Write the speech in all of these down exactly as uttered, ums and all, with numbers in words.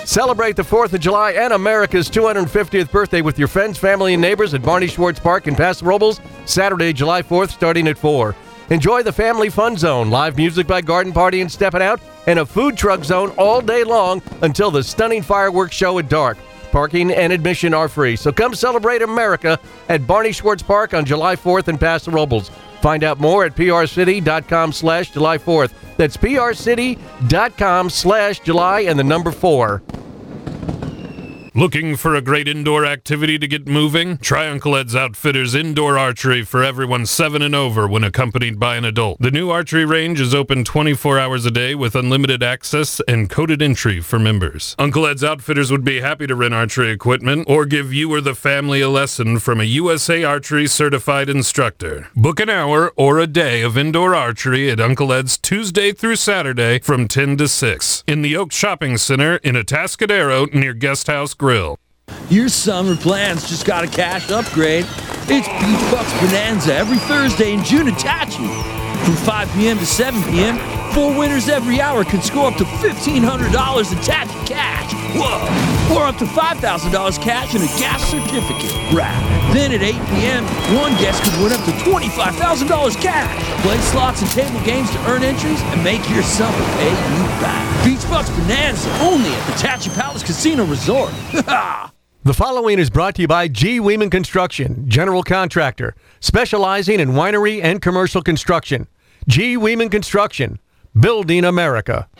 Celebrate the fourth of July and America's two hundred fiftieth birthday with your friends, family, and neighbors at Barney Schwartz Park in Paso Robles, Saturday, July fourth, starting at four. Enjoy the Family Fun Zone, live music by Garden Party and Steppin' Out, and a food truck zone all day long until the stunning fireworks show at dark. Parking and admission are free, so come celebrate America at Barney Schwartz Park on July fourth in Paso Robles. Find out more at prcity.com slash July 4th. That's prcity.com slash July and the number four. Looking for a great indoor activity to get moving? Try Uncle Ed's Outfitters Indoor Archery for everyone seven and over when accompanied by an adult. The new archery range is open twenty-four hours a day with unlimited access and coded entry for members. Uncle Ed's Outfitters would be happy to rent archery equipment or give you or the family a lesson from a U S A Archery certified instructor. Book an hour or a day of indoor archery at Uncle Ed's Tuesday through Saturday from ten to six in the Oak Shopping Center in Atascadero near Guest House Grill. Your summer plans just got a cash upgrade. It's Beach Bucks Bonanza every Thursday in June at Tachi. From five p.m. to seven p.m., four winners every hour can score up to fifteen hundred dollars in Tachi cash. Whoa! Or up to five thousand dollars cash and a gas certificate. Right. Then at eight p.m., one guest could win up to twenty-five thousand dollars cash. Play slots and table games to earn entries and make your summer pay you back. Beach Bucks Bonanza only at the Tachi Palace Casino Resort. Ha! The following is brought to you by G. Weeman Construction, general contractor, specializing in winery and commercial construction. G. Weeman Construction, building America.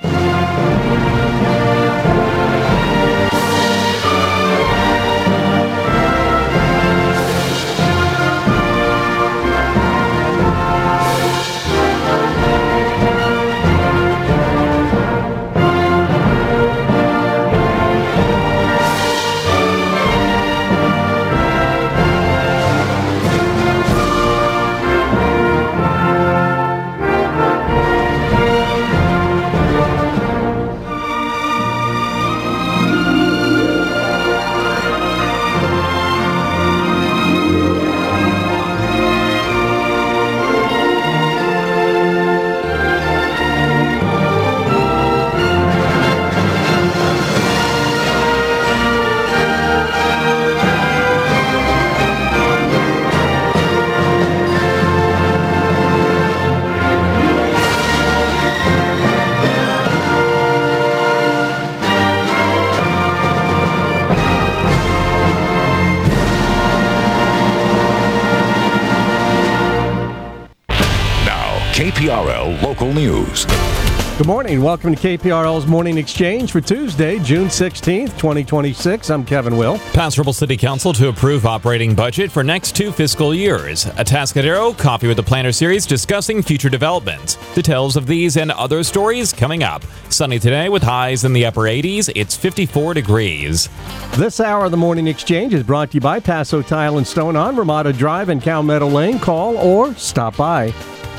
K P R L Local News. Good morning. Welcome to K P R L's Morning Exchange for Tuesday, June sixteenth, twenty twenty-six. I'm Kevin Will. Paso Robles City Council to approve operating budget for next two fiscal years. Atascadero Coffee with the Planner series discussing future developments. Details of these and other stories coming up. Sunny today with highs in the upper eighties. It's fifty-four degrees. This hour of the Morning Exchange is brought to you by Paso Tile and Stone on Ramada Drive and Cow Meadow Lane. Call or stop by.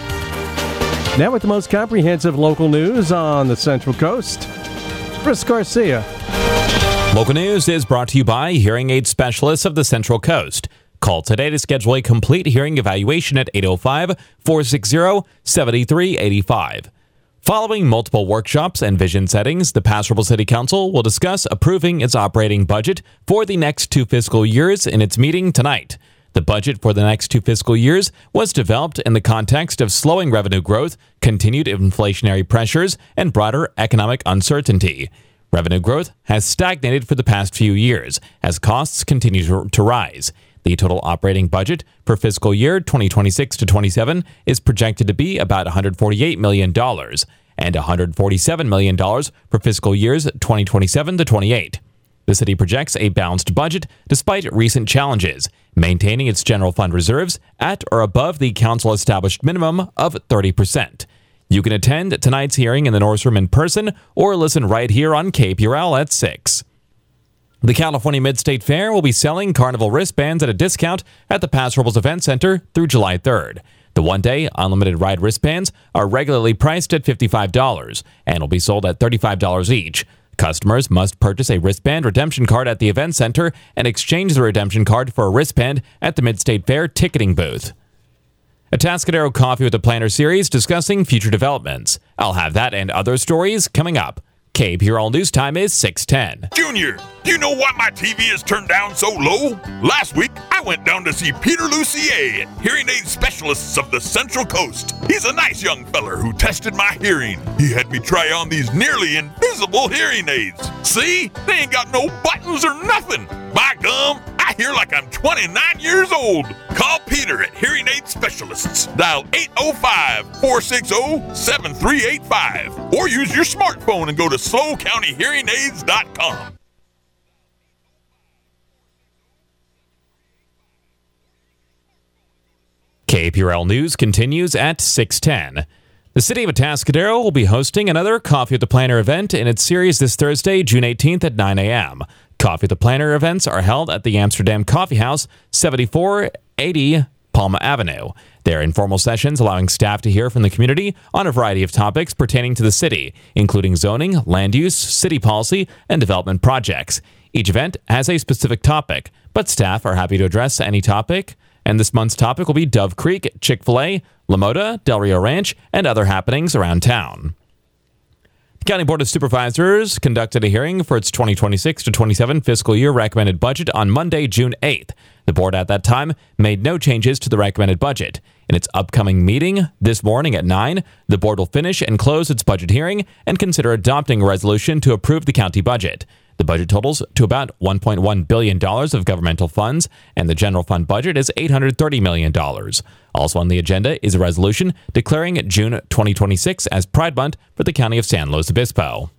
Now with the most comprehensive local news on the Central Coast, Chris Garcia. Local news is brought to you by Hearing Aid Specialists of the Central Coast. Call today to schedule a complete hearing evaluation at eight oh five, four six zero, seven three eight five. Following multiple workshops and vision settings, the Paso Robles City Council will discuss approving its operating budget for the next two fiscal years in its meeting tonight. The budget for the next two fiscal years was developed in the context of slowing revenue growth, continued inflationary pressures, and broader economic uncertainty. Revenue growth has stagnated for the past few years as costs continue to, to rise. The total operating budget for fiscal year twenty twenty-six to twenty-seven is projected to be about one hundred forty-eight million dollars and one hundred forty-seven million dollars for fiscal years twenty twenty-seven to twenty-eight. The city projects a balanced budget despite recent challenges, maintaining its general fund reserves at or above the council-established minimum of thirty percent. You can attend tonight's hearing in the Norris Room in person or listen right here on K P R L at six. The California Mid-State Fair will be selling Carnival wristbands at a discount at the Paso Robles Event Center through July third. The one-day unlimited ride wristbands are regularly priced at fifty-five dollars and will be sold at thirty-five dollars each. Customers must purchase a wristband redemption card at the event center and exchange the redemption card for a wristband at the Mid-State Fair ticketing booth. Atascadero Coffee with the Planner series discussing future developments. I'll have that and other stories coming up. K P R L News Time is six ten. Junior, do you know why my T V is turned down so low? Last week, I went down to see Peter Lucier at Hearing Aid Specialists of the Central Coast. He's a nice young feller who tested my hearing. He had me try on these nearly invisible hearing aids. See? They ain't got no buttons or nothing. By gum, I hear like I'm twenty-nine years old. Call Peter at Hearing Aid Specialists. Dial eight oh five, four six oh, seven three eight five or use your smartphone and go to slow county hearing aids dot com. K P R L News continues at six ten. The city of Atascadero will be hosting another Coffee with the Planner event in its series this Thursday, June eighteenth at nine a.m. Coffee with the Planner events are held at the Amsterdam Coffee House, seventy-four eighty Palma Avenue. They're informal sessions allowing staff to hear from the community on a variety of topics pertaining to the city, including zoning, land use, city policy, and development projects. Each event has a specific topic, but staff are happy to address any topic. And this month's topic will be Dove Creek, Chick-fil-A, La Moda, Del Rio Ranch, and other happenings around town. The County Board of Supervisors conducted a hearing for its twenty twenty-six to twenty-seven fiscal year recommended budget on Monday, June eighth. The board at that time made no changes to the recommended budget. In its upcoming meeting this morning at nine, the board will finish and close its budget hearing and consider adopting a resolution to approve the county budget. The budget totals to about one point one billion dollars of governmental funds, and the general fund budget is eight hundred thirty million dollars. Also on the agenda is a resolution declaring June twenty twenty-six as Pride Month for the county of San Luis Obispo.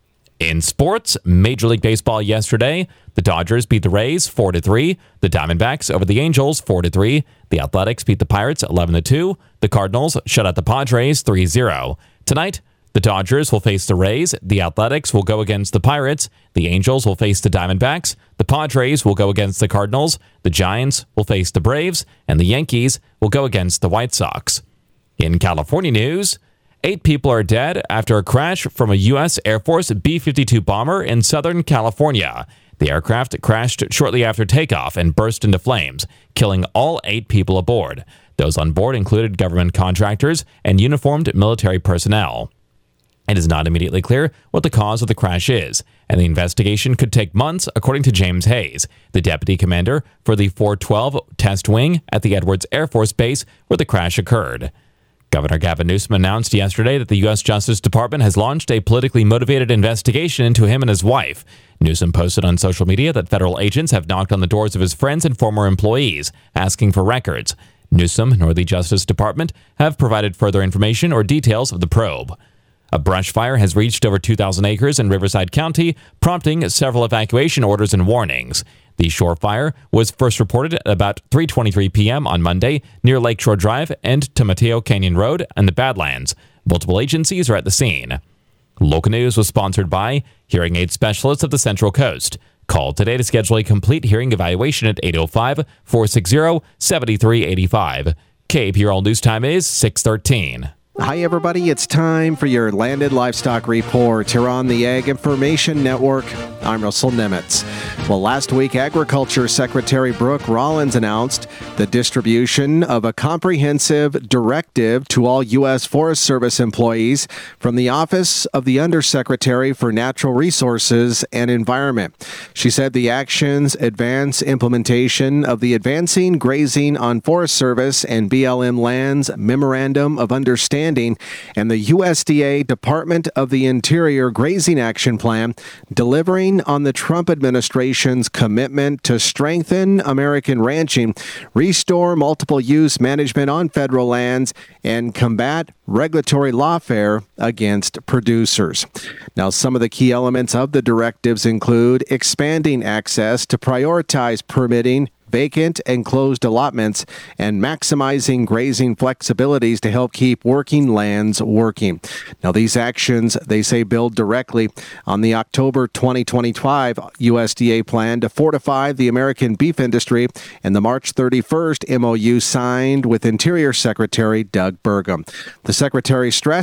In sports, Major League Baseball yesterday, the Dodgers beat the Rays four to three, the Diamondbacks over the Angels four to three, the Athletics beat the Pirates eleven to two, the Cardinals shut out the Padres three zero. Tonight, the Dodgers will face the Rays, the Athletics will go against the Pirates, the Angels will face the Diamondbacks, the Padres will go against the Cardinals, the Giants will face the Braves, and the Yankees will go against the White Sox. In California news, eight people are dead after a crash from a U S Air Force B fifty-two bomber in Southern California. The aircraft crashed shortly after takeoff and burst into flames, killing all eight people aboard. Those on board included government contractors and uniformed military personnel. It is not immediately clear what the cause of the crash is, and the investigation could take months, according to James Hayes, the deputy commander for the four twelve Test Wing at the Edwards Air Force Base where the crash occurred. Governor Gavin Newsom announced yesterday that the U S Justice Department has launched a politically motivated investigation into him and his wife. Newsom posted on social media that federal agents have knocked on the doors of his friends and former employees, asking for records. Newsom nor the Justice Department have provided further information or details of the probe. A brush fire has reached over two thousand acres in Riverside County, prompting several evacuation orders and warnings. The shore fire was first reported at about three twenty-three p.m. on Monday near Lakeshore Drive and Tomateo Canyon Road and the Badlands. Multiple agencies are at the scene. Local News was sponsored by Hearing Aid Specialists of the Central Coast. Call today to schedule a complete hearing evaluation at eight oh five, four six oh, seven three eight five. K P R L News Time is six thirteen. Hi, everybody. It's time for your Landed Livestock Report here on the Ag Information Network. I'm Russell Nemitz. Well, last week, Agriculture Secretary Brooke Rollins announced the distribution of a comprehensive directive to all U S Forest Service employees from the Office of the Undersecretary for Natural Resources and Environment. She said the actions advance implementation of the Advancing Grazing on Forest Service and B L M Lands Memorandum of Understanding and the U S D A Department of the Interior Grazing Action Plan, delivering on the Trump administration's commitment to strengthen American ranching, restore multiple use management on federal lands, and combat regulatory lawfare against producers. Now, some of the key elements of the directives include expanding access to prioritize permitting vacant and closed allotments, and maximizing grazing flexibilities to help keep working lands working. Now, these actions, they say, build directly on the October twenty twenty-five U S D A plan to fortify the American beef industry and the March thirty-first M O U signed with Interior Secretary Doug Burgum. The Secretary stressed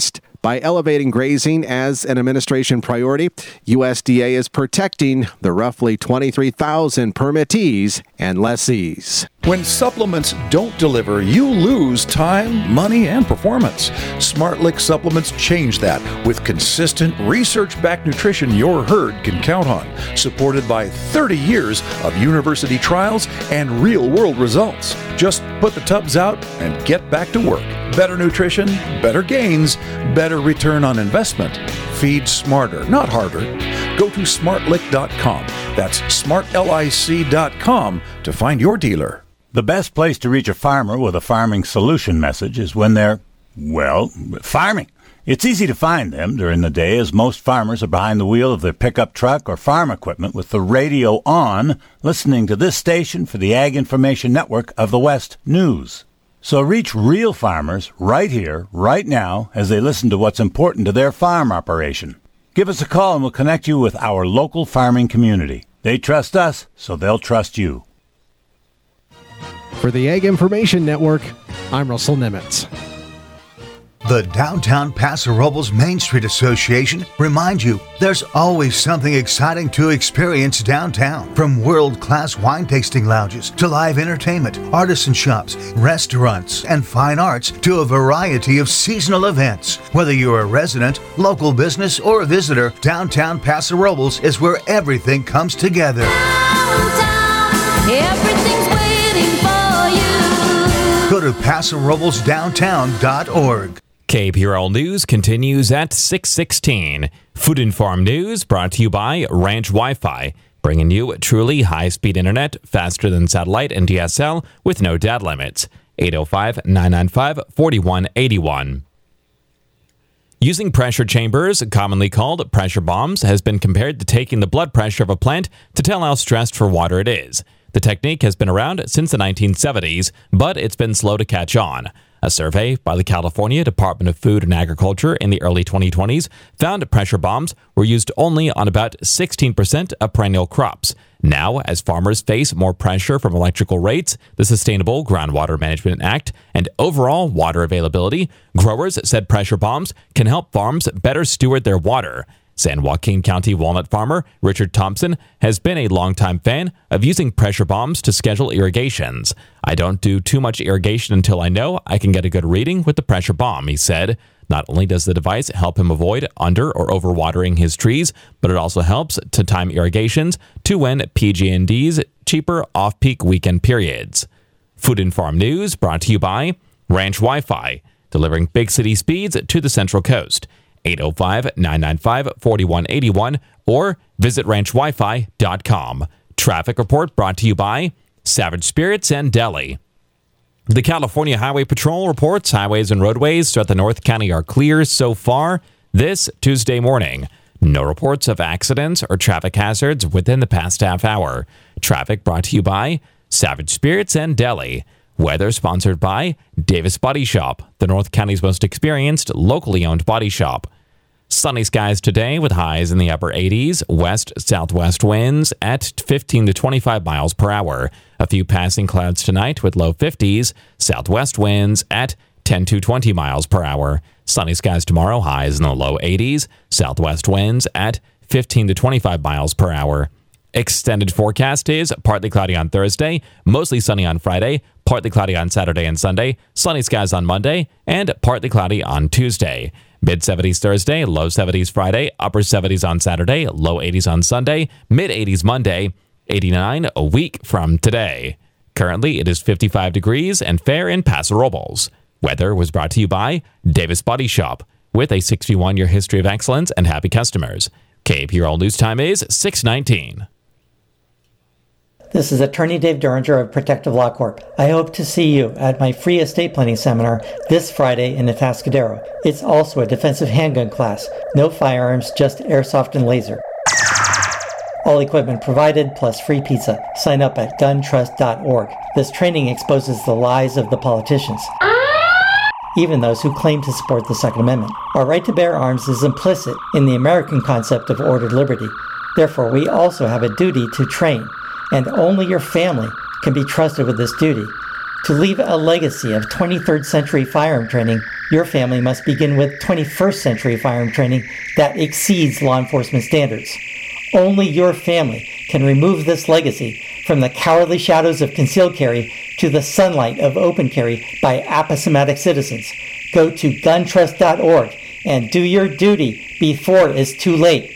By elevating grazing as an administration priority, U S D A is protecting the roughly twenty-three thousand permittees and lessees. When supplements don't deliver, you lose time, money, and performance. SmartLick supplements change that with consistent, research-backed nutrition your herd can count on, supported by thirty years of university trials and real-world results. Just put the tubs out and get back to work. Better nutrition, better gains, better return on investment. Feed smarter, not harder. Go to smartlick dot com. That's smartlic dot com to find your dealer. The best place to reach a farmer with a farming solution message is when they're, well, farming. It's easy to find them during the day as most farmers are behind the wheel of their pickup truck or farm equipment with the radio on, listening to this station for the Ag Information Network of the West News. So reach real farmers right here, right now, as they listen to what's important to their farm operation. Give us a call and we'll connect you with our local farming community. They trust us, so they'll trust you. For the Ag Information Network, I'm Russell Nimitz. The Downtown Paso Robles Main Street Association reminds you there's always something exciting to experience downtown. From world-class wine tasting lounges to live entertainment, artisan shops, restaurants, and fine arts to a variety of seasonal events. Whether you're a resident, local business, or a visitor, Downtown Paso Robles is where everything comes together. Downtown, everything's waiting for you. Go to paso robles downtown dot org. K P R L News continues at six sixteen. Food and Farm News brought to you by Ranch Wi-Fi, bringing you truly high-speed internet, faster than satellite and D S L with no data limits. eight oh five, nine nine five, four one eight one. Using pressure chambers, commonly called pressure bombs, has been compared to taking the blood pressure of a plant to tell how stressed for water it is. The technique has been around since the nineteen seventies, but it's been slow to catch on. A survey by the California Department of Food and Agriculture in the early twenty twenties found pressure bombs were used only on about sixteen percent of perennial crops. Now, as farmers face more pressure from electrical rates, the Sustainable Groundwater Management Act, and overall water availability, growers said pressure bombs can help farms better steward their water. San Joaquin County walnut farmer Richard Thompson has been a longtime fan of using pressure bombs to schedule irrigations. I don't do too much irrigation until I know I can get a good reading with the pressure bomb, he said. Not only does the device help him avoid under or overwatering his trees, but it also helps to time irrigations to when P G and D's cheaper off-peak weekend periods. Food and Farm News brought to you by Ranch Wi-Fi, delivering big city speeds to the Central Coast. eight oh five, nine nine five, four one eight one or visit ranch wi fi dot com. Traffic report brought to you by Savage Spirits and Deli. The California Highway Patrol reports highways and roadways throughout the North County are clear so far this Tuesday morning. No reports of accidents or traffic hazards within the past half hour. Traffic brought to you by Savage Spirits and Deli. Weather sponsored by Davis Body Shop, the North County's most experienced, locally owned body shop. Sunny skies today with highs in the upper eighties, west-southwest winds at fifteen to twenty-five miles per hour. A few passing clouds tonight with low fifties, southwest winds at ten to twenty miles per hour. Sunny skies tomorrow, highs in the low eighties, southwest winds at fifteen to twenty-five miles per hour. Extended forecast is partly cloudy on Thursday, mostly sunny on Friday, partly cloudy on Saturday and Sunday, sunny skies on Monday, and partly cloudy on Tuesday. Mid-seventies Thursday, low seventies Friday, upper seventies on Saturday, low eighties on Sunday, mid-eighties Monday, eighty-nine a week from today. Currently, it is fifty-five degrees and fair in Paso Robles. Weather was brought to you by Davis Body Shop, with a sixty-one-year history of excellence and happy customers. K P R L News Time is six nineteen. This is Attorney Dave Duringer of Protective Law Corp. I hope to see you at my free estate planning seminar this Friday in Atascadero. It's also a defensive handgun class. No firearms, just airsoft and laser. All equipment provided, plus free pizza. Sign up at gun trust dot org. This training exposes the lies of the politicians, even those who claim to support the Second Amendment. Our right to bear arms is implicit in the American concept of ordered liberty. Therefore, we also have a duty to train, and only your family can be trusted with this duty. To leave a legacy of twenty-third century firearm training, your family must begin with twenty-first century firearm training that exceeds law enforcement standards. Only your family can remove this legacy from the cowardly shadows of concealed carry to the sunlight of open carry by apathematic citizens. Go to gun trust dot org and do your duty before it's too late.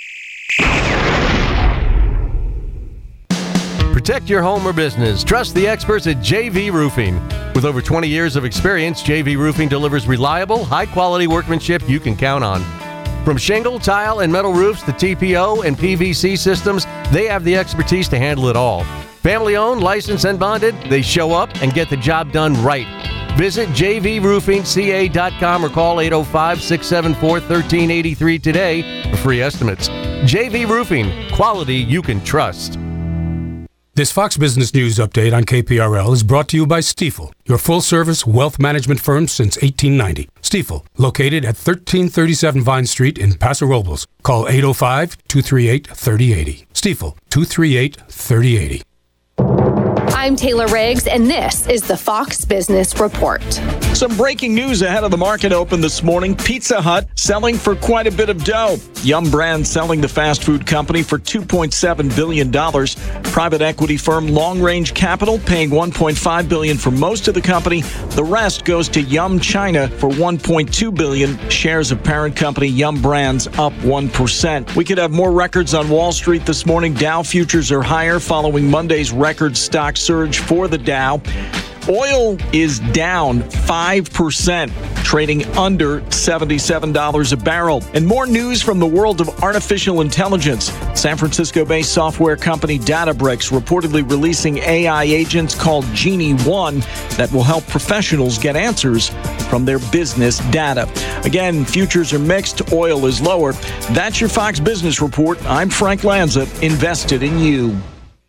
Protect your home or business. Trust the experts at J V Roofing. With over twenty years of experience, J V Roofing delivers reliable, high-quality workmanship you can count on. From shingle, tile, and metal roofs to T P O and P V C systems, they have the expertise to handle it all. Family-owned, licensed, and bonded, they show up and get the job done right. Visit j v roofing c a dot com or call eight oh five, six seven four, one three eight three today for free estimates. J V Roofing, quality you can trust. This Fox Business News update on K P R L is brought to you by Stifel, your full-service wealth management firm since eighteen ninety. Stifel, located at thirteen thirty-seven Vine Street in Paso Robles. Call eight oh five, two three eight, three oh eight oh. Stifel, two three eight, three oh eight oh. I'm Taylor Riggs, and this is the Fox Business Report. Some breaking news ahead of the market open this morning. Pizza Hut selling for quite a bit of dough. Yum Brands selling the fast food company for two point seven billion dollars. Private equity firm Long Range Capital paying one point five billion dollars for most of the company. The rest goes to Yum China for one point two billion dollars. Shares of parent company Yum Brands up one percent. We could have more records on Wall Street this morning. Dow futures are higher following Monday's record stock surge for the Dow. Oil is down five percent, trading under seventy-seven dollars a barrel. And more news from the world of artificial intelligence. San Francisco-based software company Databricks reportedly releasing A I agents called Genie One that will help professionals get answers from their business data. Again, futures are mixed. Oil is lower. That's your Fox Business Report. I'm Frank Lanza, invested in you.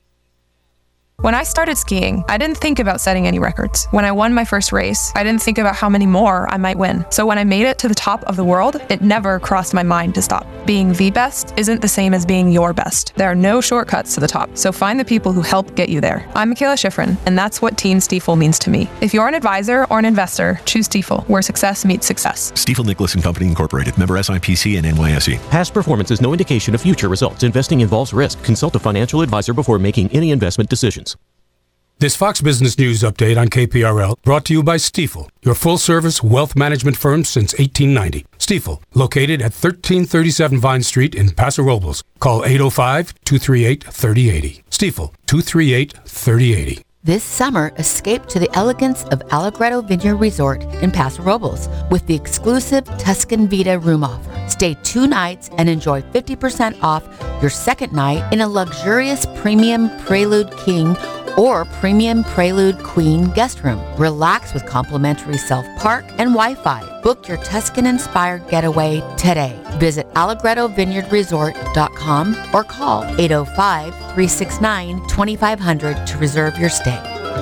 When I started skiing, I didn't think about setting any records. When I won my first race, I didn't think about how many more I might win. So when I made it to the top of the world, it never crossed my mind to stop. Being the best isn't the same as being your best. There are no shortcuts to the top, so find the people who help get you there. I'm Michaela Schifrin, and that's what Team Stifel means to me. If you're an advisor or an investor, choose Stifel, where success meets success. Stifel Nicholas and Company Incorporated, member S I P C and N Y S E. Past performance is no indication of future results. Investing involves risk. Consult a financial advisor before making any investment decisions. This Fox Business News update on K P R L brought to you by Stifel, your full-service wealth management firm since eighteen ninety. Stifel, located at thirteen thirty-seven Vine Street in Paso Robles. Call eight oh five, two three eight, three oh eight oh. Stifel, two three eight, three oh eight oh. This summer, escape to the elegance of Allegretto Vineyard Resort in Paso Robles with the exclusive Tuscan Vita room offer. Stay two nights and enjoy fifty percent off your second night in a luxurious Premium Prelude King or Premium Prelude Queen guest room. Relax with complimentary self-park and Wi-Fi. Book your Tuscan-inspired getaway today. Visit allegretto vineyard resort dot com or call eight oh five, three six nine, two five zero zero to reserve your stay.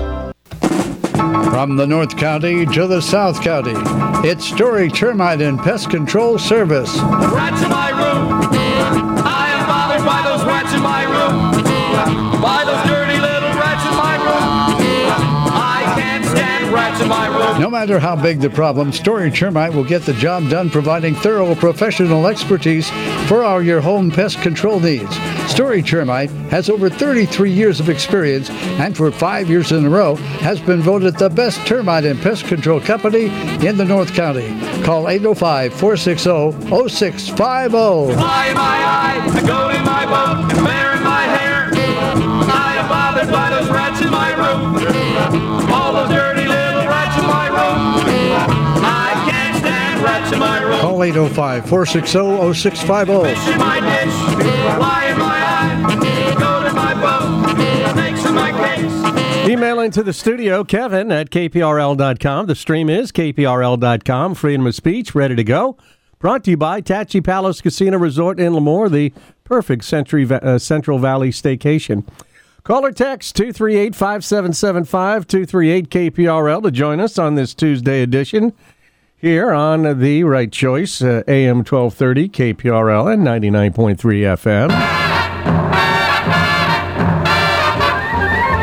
From the North County to the South County, it's Story Termite and Pest Control Service. Rats in my room. I am bothered by those rats in my room. By those dirty little rats in my room. I can't stand rats in my room. No matter how big the problem, Story Termite will get the job done, providing thorough professional expertise for all your home pest control needs. Story Termite has over thirty-three years of experience and for five years in a row has been voted the best termite and pest control company in the North County. Call eight oh five, four six zero, zero six five zero. Fly in my eye, a goat in my boat, and bear in my hair. I am bothered by those rats in my room. All those dirty little rats in my room. I can't stand rats in my room. Call eight oh five, four six zero, zero six five zero. Fish in my dish, fly in my eye, goat in my boat, snakes in my case. Email into the studio, Kevin at K P R L dot com. The stream is K P R L dot com. Freedom of speech, ready to go. Brought to you by Tachi Palace Casino Resort in Lemoore, the perfect Century, uh, Central Valley staycation. Call or text two three eight, five seven seven five, two three eight K P R L to join us on this Tuesday edition here on the Right Choice, uh, A M twelve thirty K P R L and ninety-nine point three F M.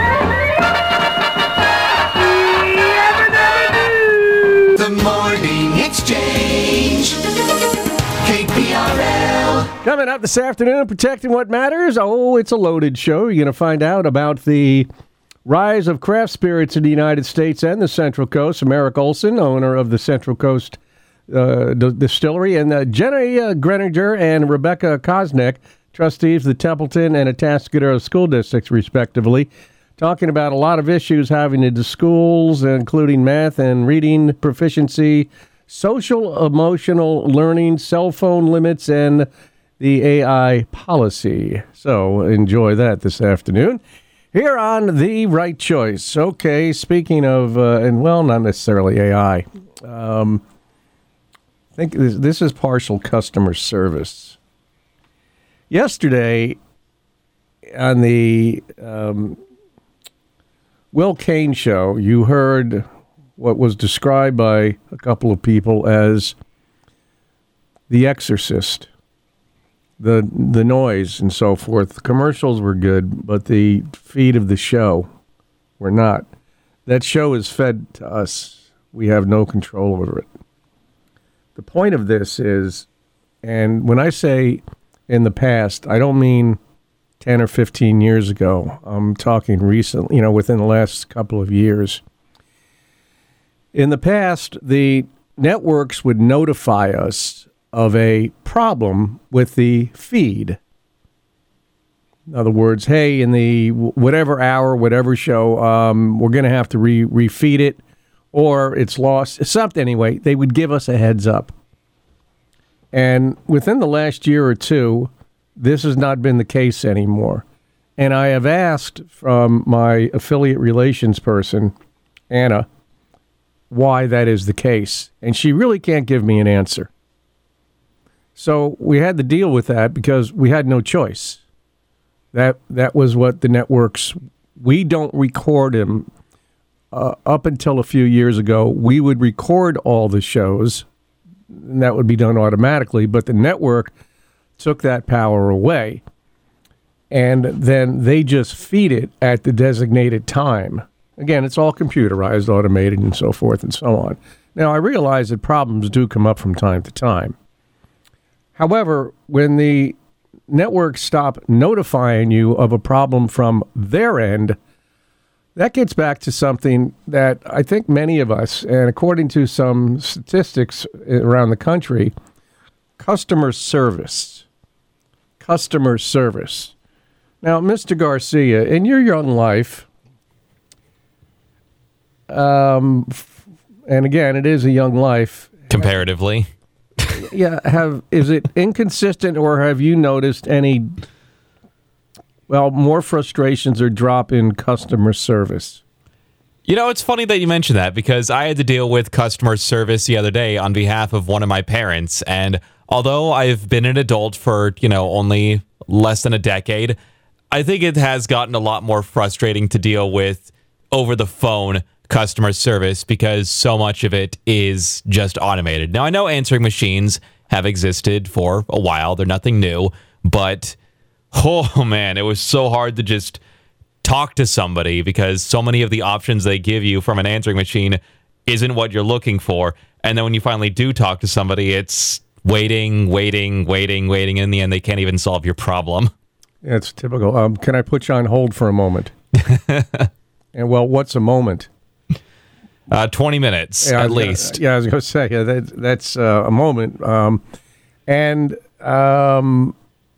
The morning Coming up this afternoon, Protecting What Matters. Oh, it's a loaded show. You're going to find out about the rise of craft spirits in the United States and the Central Coast. Merrick Olson, owner of the Central Coast uh, d- Distillery, and uh, Jenny uh, Greninger and Rebecca Kosnick, trustees of the Templeton and Atascadero School Districts, respectively, talking about a lot of issues having to do with schools, including math and reading proficiency, social emotional learning, cell phone limits, and the A I policy. So enjoy that this afternoon here on The Right Choice. Okay, speaking of, uh, and well, not necessarily A I. Um, I think this, this is partial customer service. Yesterday on the um, Will Kane show, you heard what was described by a couple of people as The Exorcist. The the noise and so forth. The commercials were good, but the feed of the show were not. That show is fed to us. We have no control over it. The point of this is, and when I say in the past, I don't mean ten or fifteen years ago. I'm talking recently, you know, within the last couple of years. In the past, the networks would notify us of a problem with the feed. In other words, hey, in the whatever hour, whatever show, um, we're going to have to re- refeed it, or it's lost. Something anyway. They would give us a heads up. And within the last year or two, this has not been the case anymore. And I have asked from my affiliate relations person, Anna, why that is the case. And she really can't give me an answer. So we had to deal with that because we had no choice. That that was what the networks, we don't record them. Uh, up until a few years ago, we would record all the shows, and that would be done automatically, but the network took that power away. And then they just feed it at the designated time. Again, it's all computerized, automated, and so forth and so on. Now, I realize that problems do come up from time to time. However, when the networks stop notifying you of a problem from their end, that gets back to something that I think many of us, and according to some statistics around the country, customer service. Customer service. Now, Mister Garcia, in your young life, um, and again, it is a young life. Comparatively. Yeah, have is it inconsistent, or have you noticed any, well, more frustrations or drop in customer service? You know, it's funny that you mentioned that because I had to deal with customer service the other day on behalf of one of my parents. And although I've been an adult for, you know, only less than a decade, I think it has gotten a lot more frustrating to deal with over the phone customer service because so much of it is just automated. Now, I know answering machines have existed for a while. They're nothing new, but oh man, it was so hard to just talk to somebody because so many of the options they give you from an answering machine isn't what you're looking for. And then when you finally do talk to somebody, it's waiting, waiting, waiting, waiting. In the end, they can't even solve your problem. Yeah, it's typical. Um, can I put you on hold for a moment? And well, what's a moment? Uh, twenty minutes, yeah, at gonna, least. Yeah, I was going to say, yeah, that, that's uh, a moment. Um, and um,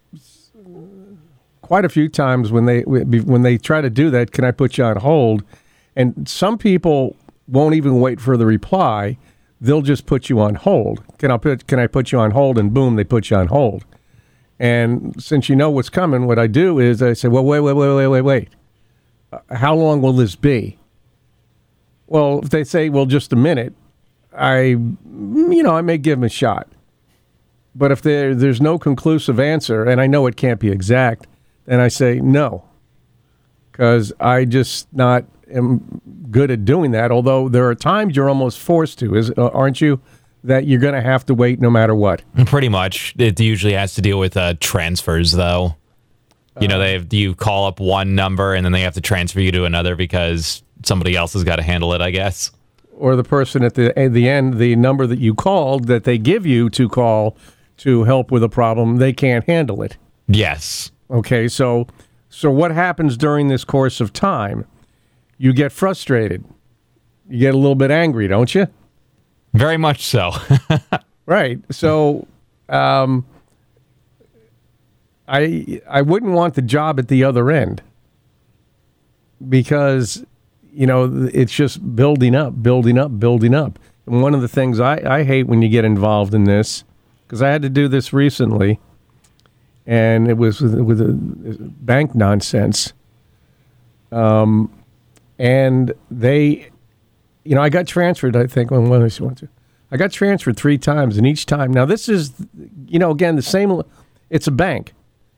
quite a few times when they when they try to do that, can I put you on hold? And some people won't even wait for the reply. They'll just put you on hold. Can I put, can I put you on hold? And boom, they put you on hold. And since you know what's coming, what I do is I say, well, wait, wait, wait, wait, wait, wait. Uh, how long will this be? Well, if they say, well, just a minute, I, you know, I may give them a shot. But if there, there's no conclusive answer, and I know it can't be exact, then I say no. Because I just not am good at doing that, although there are times you're almost forced to, is, uh, aren't you? That you're going to have to wait no matter what. Pretty much. It usually has to deal with uh, transfers, though. You know, they have, you call up one number, and then they have to transfer you to another because somebody else has got to handle it, I guess. Or the person at the at the end, the number that you called that they give you to call to help with a problem, they can't handle it. Yes. Okay, so so what happens during this course of time? You get frustrated. You get a little bit angry, don't you? Very much so. Right. So um, I I wouldn't want the job at the other end because, you know, it's just building up, building up, building up. And one of the things I, I hate when you get involved in this, because I had to do this recently, and it was with, with a bank nonsense. Um, and they, you know, I got transferred, I think, on one of these. I got transferred three times, and each time, now this is, you know, again, the same, it's a bank.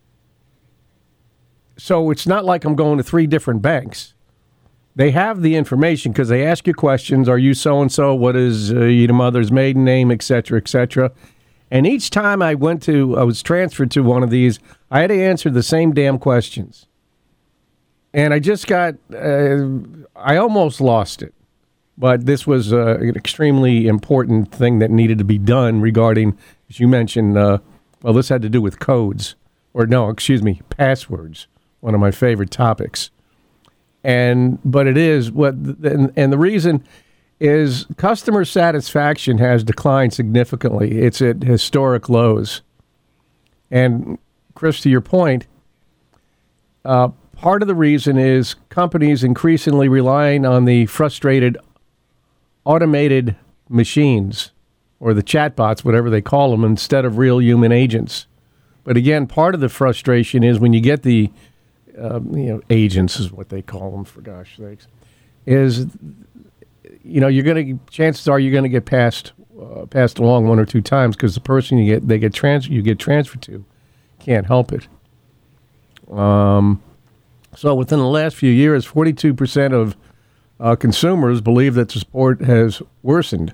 So it's not like I'm going to three different banks. They have the information because they ask you questions. Are you so-and-so? What is uh, your mother's maiden name, et cetera, et cetera. And each time I went to, I was transferred to one of these, I had to answer the same damn questions. And I just got, uh, I almost lost it. But this was uh, an extremely important thing that needed to be done regarding, as you mentioned, uh, well, this had to do with codes. Or no, excuse me, passwords. One of my favorite topics. And but it is what, and, and the reason is customer satisfaction has declined significantly. It's at historic lows. And Chris, to your point, uh, part of the reason is companies increasingly relying on the frustrated automated machines or the chatbots, whatever they call them, instead of real human agents. But again, part of the frustration is when you get the Uh, you know, agents is what they call them, for gosh sakes, is, you know, you're going to, chances are you're going to get passed, uh, passed along one or two times because the person you get, they get trans, you get transferred to can't help it. Um, so within the last few years, forty-two percent of uh, consumers believe that the support has worsened.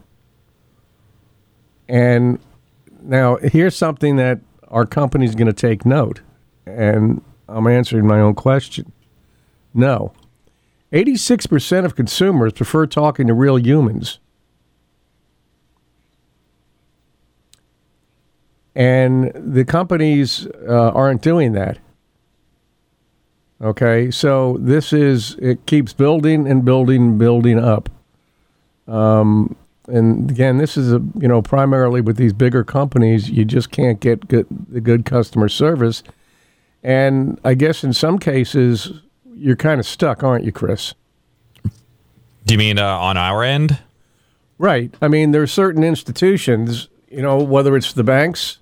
And now here's something that our company's going to take note, and I'm answering my own question. No. eighty-six percent of consumers prefer talking to real humans. And the companies uh, aren't doing that. Okay, so this is, it keeps building and building and building up. Um, and again, this is, a you know, primarily with these bigger companies, you just can't get good, the good customer service. And I guess in some cases, you're kind of stuck, aren't you, Chris? Do you mean uh, on our end? Right. I mean, there are certain institutions, you know, whether it's the banks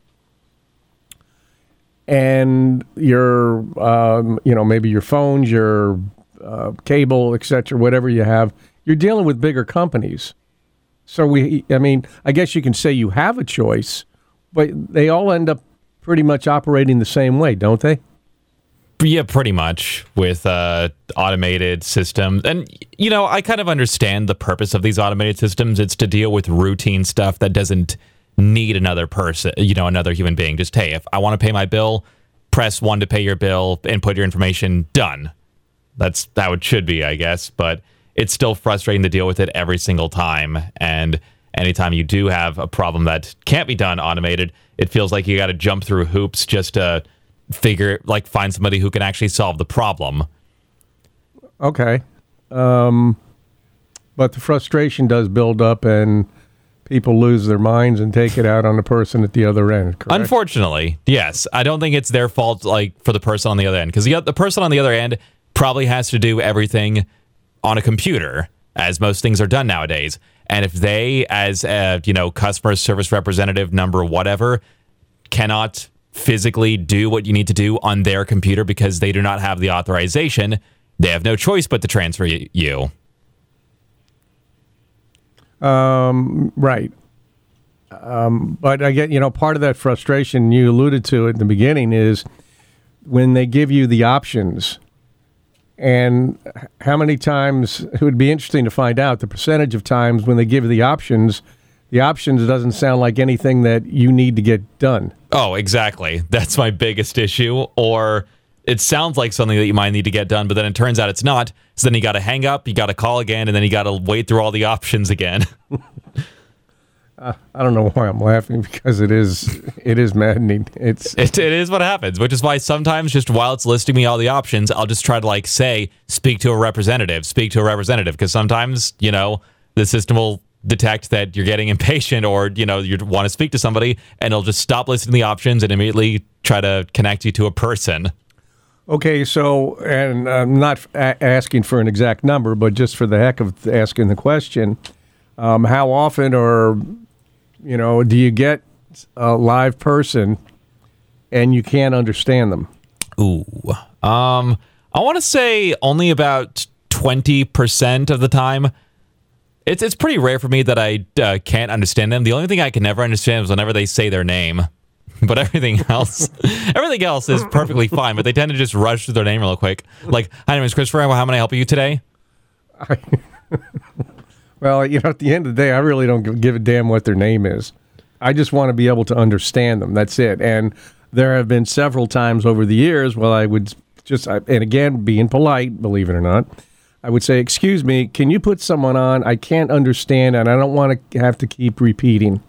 and your, um, you know, maybe your phones, your uh, cable, et cetera, whatever you have, you're dealing with bigger companies. So we, I mean, I guess you can say you have a choice, but they all end up pretty much operating the same way, don't they? Yeah, pretty much, with uh, automated systems. And, you know, I kind of understand the purpose of these automated systems. It's to deal with routine stuff that doesn't need another person, you know, another human being. Just, hey, if I want to pay my bill, press one to pay your bill, input your information, done. That's how it should be, I guess. But it's still frustrating to deal with it every single time. And anytime you do have a problem that can't be done automated, it feels like you got to jump through hoops just to figure, like, find somebody who can actually solve the problem. Okay. Um, but the frustration does build up and people lose their minds and take it out on the person at the other end, correct? Unfortunately, yes. I don't think it's their fault, like, for the person on the other end, because the, the person on the other end probably has to do everything on a computer, as most things are done nowadays. And if they, as a, you know, customer service representative number whatever, cannot physically do what you need to do on their computer because they do not have the authorization, they have no choice but to transfer you. Um, right. Um, but I get, you know, part of that frustration you alluded to at the beginning is when they give you the options. And how many times, it would be interesting to find out the percentage of times when they give you the options, the options doesn't sound like anything that you need to get done. Oh, exactly. That's my biggest issue. Or it sounds like something that you might need to get done, but then it turns out it's not. So then you got to hang up, you got to call again, and then you got to wait through all the options again. Uh, I don't know why I'm laughing, because it is it is maddening. It's it, it is what happens, which is why sometimes just while it's listing me all the options, I'll just try to like say, speak to a representative, speak to a representative, because sometimes, you know, the system will detect that you're getting impatient or, you know, you want to speak to somebody, and it'll just stop listing the options and immediately try to connect you to a person. Okay, so, and I'm not a- asking for an exact number, but just for the heck of asking the question, um, how often or, you know, do you get a live person and you can't understand them? Ooh. Um, I want to say only about twenty percent of the time. It's it's pretty rare for me that I uh, can't understand them. The only thing I can never understand is whenever they say their name. But everything else, everything else is perfectly fine. But they tend to just rush through their name real quick. Like, hi, my name is Christopher. How may I help you today? I, well, you know, at the end of the day, I really don't give a damn what their name is. I just want to be able to understand them. That's it. And there have been several times over the years, well, I would just, and again, being polite, believe it or not, I would say, excuse me, can you put someone on? I can't understand, and I don't want to have to keep repeating.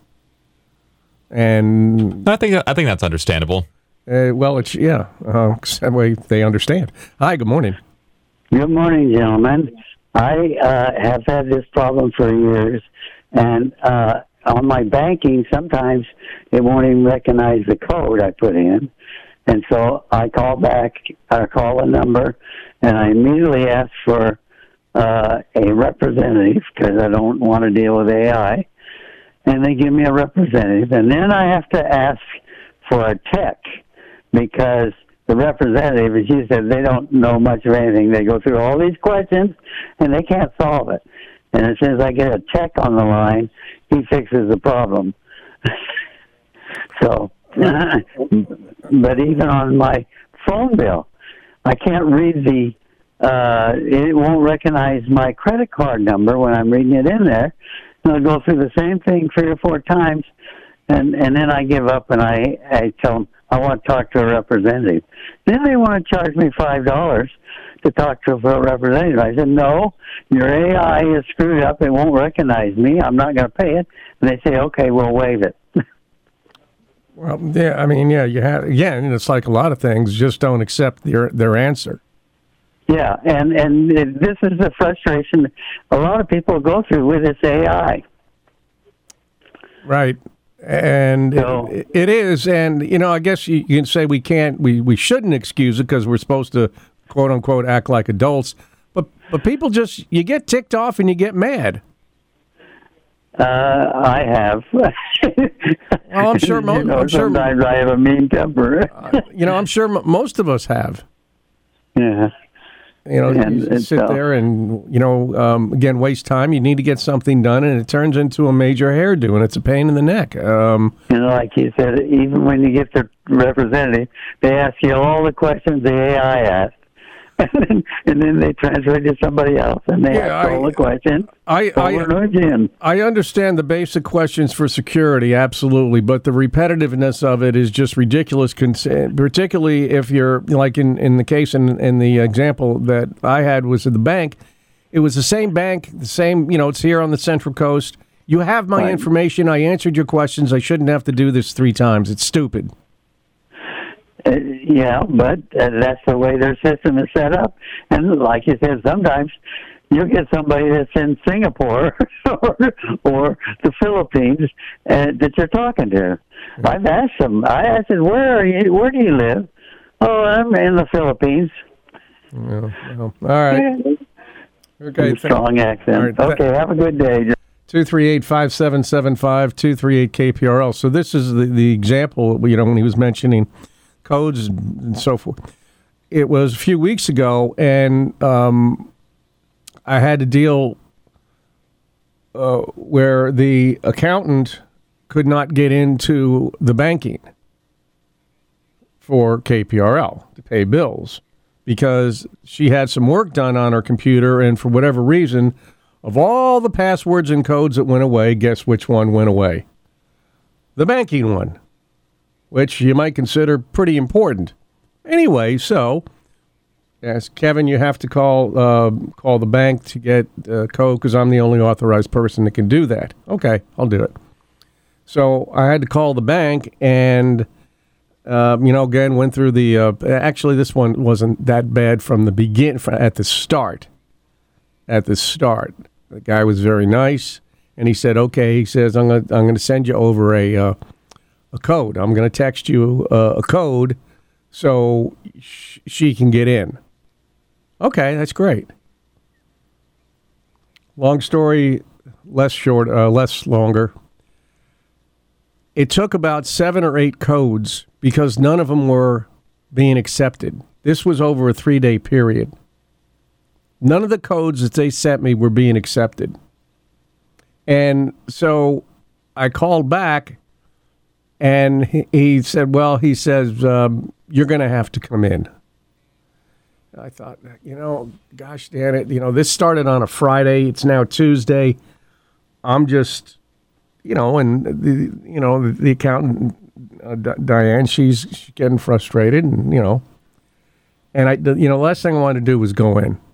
And I think I think that's understandable. Uh, well, it's yeah. Uh, that way they understand. Hi, good morning. Good morning, gentlemen. I uh, have had this problem for years, and uh, on my banking, sometimes it won't even recognize the code I put in, and so I call back, I call a number, and I immediately ask for uh, a representative because I don't want to deal with A I. And they give me a representative, and then I have to ask for a tech because the representative, as you said, they don't know much of anything. They go through all these questions, and they can't solve it. And as soon as I get a tech on the line, he fixes the problem. So, but even on my phone bill, I can't read the, uh, it won't recognize my credit card number when I'm reading it in there. And I'll go through the same thing three or four times, and, and then I give up and I, I tell them I want to talk to a representative. Then they want to charge me five dollars to talk to a representative. I said, no, your A I is screwed up. It won't recognize me. I'm not going to pay it. And they say, okay, we'll waive it. Well, yeah, I mean, yeah, you have, again, it's like a lot of things, just don't accept their, their answer. Yeah, and, and this is the frustration a lot of people go through with this A I. Right. And so, it, it is. And, you know, I guess you, you can say we can't, we, we shouldn't excuse it because we're supposed to, quote unquote, act like adults. But, but people just, you get ticked off and you get mad. Uh, I have. Well, I'm sure, mo- you know, I'm sure sometimes I have a mean temper. uh, you know, I'm sure m- most of us have. Yeah. You know, and, you and sit so, there and, you know, um, again, waste time. You need to get something done, and it turns into a major hairdo, and it's a pain in the neck. Um, you know, like you said, even when you get the representative, they ask you all the questions the A I asked. And then, and then they transfer it to somebody else, and they Yeah, ask all I- the questions I, over I, and over again. I understand the basic questions for security, absolutely, but the repetitiveness of it is just ridiculous, cons- particularly if you're, like in, in the case, in, in the example that I had was at the bank. It was the same bank, the same, you know, it's here on the Central Coast. You have my Right. information. I answered your questions. I shouldn't have to do this three times. It's stupid. Uh, yeah, but uh, that's the way their system is set up. And like you said, sometimes you'll get somebody that's in Singapore or, or the Philippines uh, that you're talking to. I've asked them. I asked them, where are you? Where do you live? Oh, I'm in the Philippines. Well, well, all right. Okay. Strong accent. All right, th- Okay, have a good day. two three eight, five seven seven five, two three eight K P R L. So this is the, the example, you know, when he was mentioning codes and so forth. It was a few weeks ago, and um, I had to deal uh, where the accountant could not get into the banking for K P R L to pay bills because she had some work done on her computer, and for whatever reason, of all the passwords and codes that went away, guess which one went away? The banking one, which you might consider pretty important. Anyway, so, yes, Kevin, you have to call uh, call the bank to get uh, code because I'm the only authorized person that can do that. Okay, I'll do it. So I had to call the bank and, uh, you know, again, went through the, uh, actually this one wasn't that bad from the begin, at the start. At the start. The guy was very nice, and he said, okay, he says, I'm going to I'm gonna send you over a, uh, a code. I'm going to text you uh, a code so sh- she can get in. Okay, that's great. Long story, less short, uh, less longer. It took about seven or eight codes because none of them were being accepted. This was over a three-day period. None of the codes that they sent me were being accepted. And so I called back, and he, he said, well, he says, um, you're going to have to come in. I thought, you know, gosh, damn it. You know, this started on a Friday. It's now Tuesday. I'm just, you know, and, the you know, the, the accountant, uh, D- Diane, she's, she's getting frustrated, and, you know. And, I, the, you know, last thing I wanted to do was go in.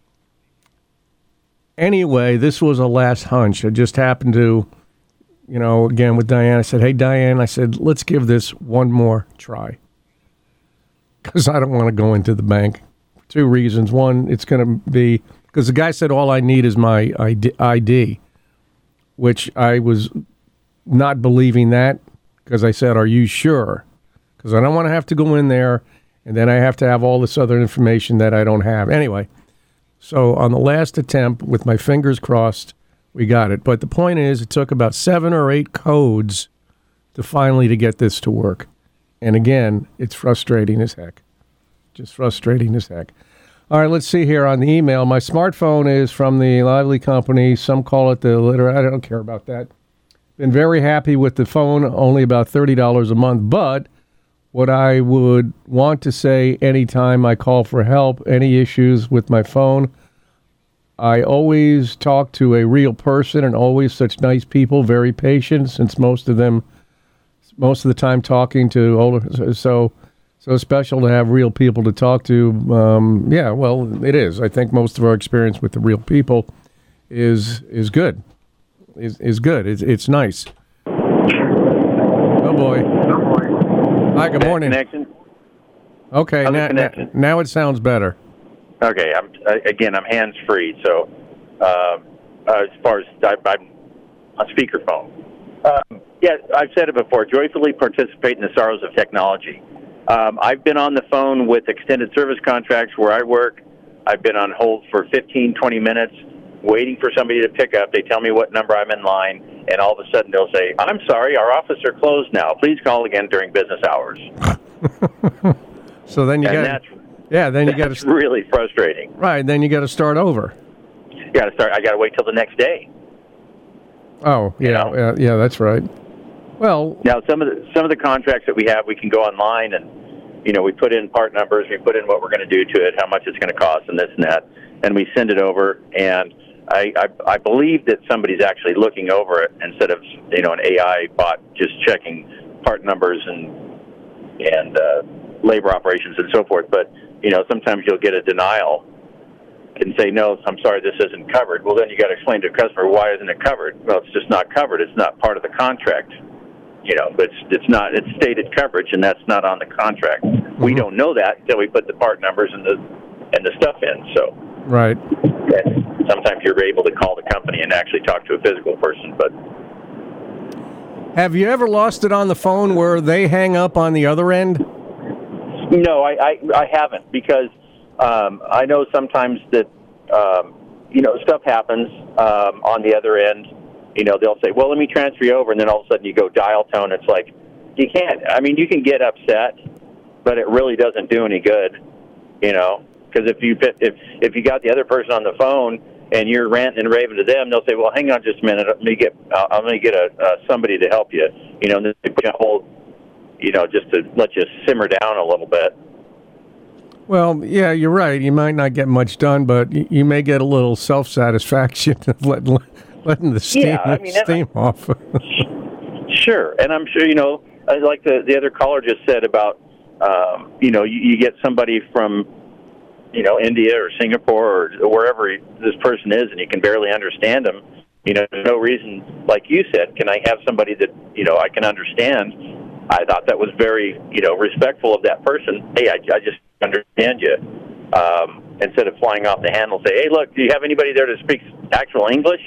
Anyway, this was a last hunch. I just happened to, you know, again with Diane, I said, hey, Diane, I said, let's give this one more try. Because I don't want to go into the bank. Two reasons. One, it's going to be, because the guy said all I need is my I D, which I was not believing that, because I said, are you sure? Because I don't want to have to go in there, and then I have to have all this other information that I don't have. Anyway, so on the last attempt, with my fingers crossed, we got it. But the point is, it took about seven or eight codes to finally to get this to work. And again, it's frustrating as heck. Just frustrating as heck. All right, let's see here on the email. My smartphone is from the Lively company. Some call it the litter. I don't care about that. Been very happy with the phone, only about thirty dollars a month. But what I would want to say anytime I call for help, any issues with my phone, I always talk to a real person, and always such nice people, very patient, since most of them, most of the time talking to older, so... So special to have real people to talk to. Um, yeah, well, it is. I think most of our experience with the real people is is good. Is is good. It's it's nice. Oh boy. Hi. Good morning. Connection. Okay. Other Now, connection. now now it sounds better. Okay. I'm uh, again. I'm hands free. So uh, uh, as far as I, I'm on speakerphone. Uh, yeah, I've said it before. Joyfully participate in the sorrows of technology. Um, I've been on the phone with extended service contracts where I work. I've been on hold for fifteen, twenty minutes waiting for somebody to pick up. They tell me what number I'm in line, and all of a sudden they'll say, I'm sorry, our office are closed now. Please call again during business hours. So then you and got that's, yeah, then you got to It's really frustrating. Right, then you got to start over. You got to start. I got to wait till the next day. Oh, yeah, You know? yeah, yeah, that's right. Well, Now, some of the some of the contracts that we have, we can go online and, you know, we put in part numbers, we put in what we're going to do to it, how much it's going to cost, and this and that, and we send it over. And I, I I believe that somebody's actually looking over it instead of, you know, an A I bot just checking part numbers and and uh, labor operations and so forth. But, you know, sometimes you'll get a denial and say, no, I'm sorry, this isn't covered. Well, then you got to explain to a customer, why isn't it covered? Well, it's just not covered. It's not part of the contract. You know, but it's, it's not, it's stated coverage, and that's not on the contract. Mm-hmm. We don't know that until we put the part numbers and the and the stuff in. So, right. And sometimes you're able to call the company and actually talk to a physical person. But have you ever lost it on the phone where they hang up on the other end? no, I I, I haven't, because um, I know sometimes that um, you know, stuff happens um, on the other end. You know, they'll say, well, let me transfer you over, and then all of a sudden you go dial tone. It's like, you can't. I mean, you can get upset, but it really doesn't do any good, you know, because if you if if you got the other person on the phone and you're ranting and raving to them, they'll say, well, hang on just a minute. Let me get, uh, I'm going to get a uh, somebody to help you, you know, and then they put you on hold, you know, just to let you simmer down a little bit. Well, yeah, you're right. You might not get much done, but y- you may get a little self-satisfaction of letting, letting the steam, Yeah, I mean, steam off. Sure, and I'm sure, you know, like the the other caller just said about, um, you know, you, you get somebody from, you know, India or Singapore or wherever this person is, and you can barely understand them. You know, there's no reason, like you said, can I have somebody that, you know, I can understand? I thought that was very, you know, respectful of that person. Hey, I, I just understand you. Um, instead of flying off the handle, say, hey, look, do you have anybody there that speaks actual English?